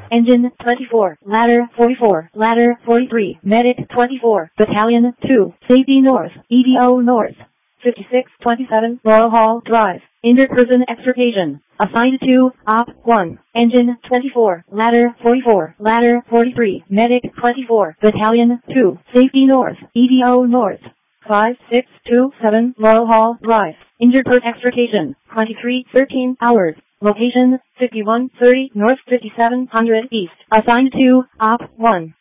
Engine 24, Ladder 44, Ladder 43, Medic 24, Battalion 2, Safety North, EDO North. 5627 Laurel Hall Drive. Injured person extrication. Assigned to Op 1. Engine 24, Ladder 44, Ladder 43, Medic 24, Battalion 2, Safety North, EDO North. 5627 Laurel Hall Drive. Injured person extrication. 2313 hours. Location 5130 North 5700 East. Assigned to Op 1.